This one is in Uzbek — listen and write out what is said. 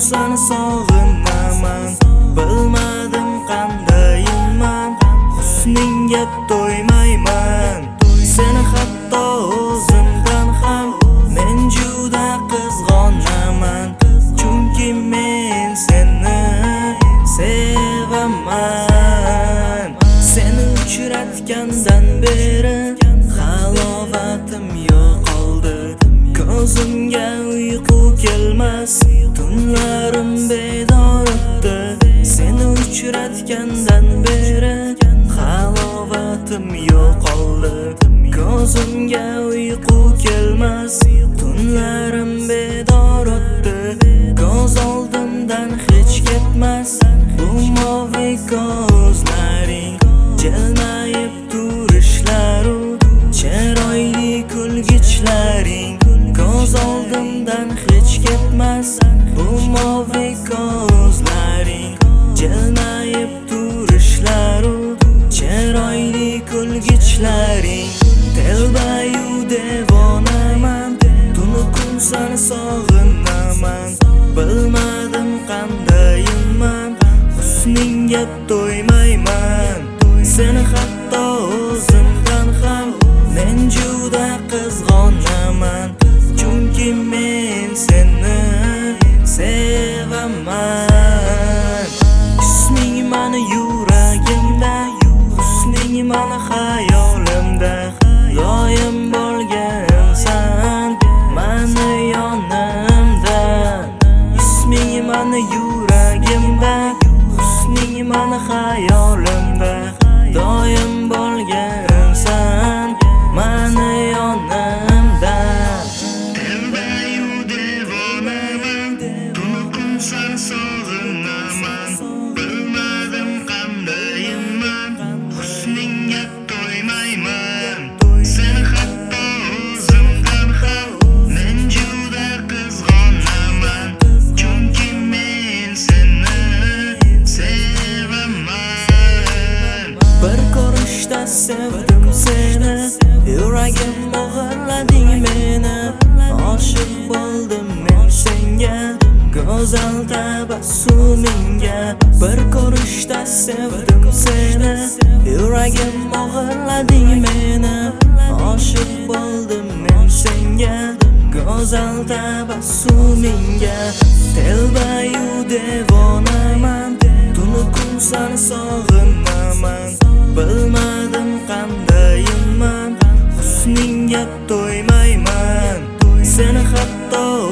seni sog'inaman. Bilmadim qandayman, husningga to'ymayman. Seni hatto o'zimdan ham men juda qizg'onaman. Chunki men seni sevaman. Seni uchratgandan beri halovatim yo'qoldi. Ko'zimga uyqu kelmas, tunlarim bedor o'tdi. Seni uchratgandan beri halovatim yo'qoldi. Ko'zimga uyqu kelmas, tunlarim bedor o'tdi. Ko'z oldimdan hech ketmas bu moviy ko'zlaring. Jilmayib turishlaru chiroyli kulgichlaring. Ko'z oldimdan hech ketmas bu moviy ko'zlaring. Jilmayib turishlaru chiroyli kulgichlaring. Telbayu devonaman, tunu kun seni sog'inaman. Bilmadim qandayman, husningga to'ymayman. Seni hatto o'zimdan ham men juda qizg'onaman. Chunki men seni sevaman. Isming mani yuragimda, husning mani xayolimda. Doim bo'lgansan mani yonimda. Isming mani yuragimda, husning mani xayolimda. Doim bo'lgansan mani yonimda. Telbayu devonaman, tunu kun seni sog'inaman. Bilmadim qandayman, husningga to'ymayman. Seni hatto o'zimdan ham men juda qizg'onaman. Chunki men seni sevaman. Bir ko'rishda sevdim seni, yuragim o'g'irlading meni. Oshiq bo'ldim men senga, go'zal tabassumingga. Bir ko'rishda sevdim seni, yuragim o'g'irlading meni. Oshiq bo'ldim men senga, go'zal tabassumingga. Telbayu devonaman, tunu kun seni sog'inaman. Bilmadim qandayman, husningga to'ymayman. Seni hatto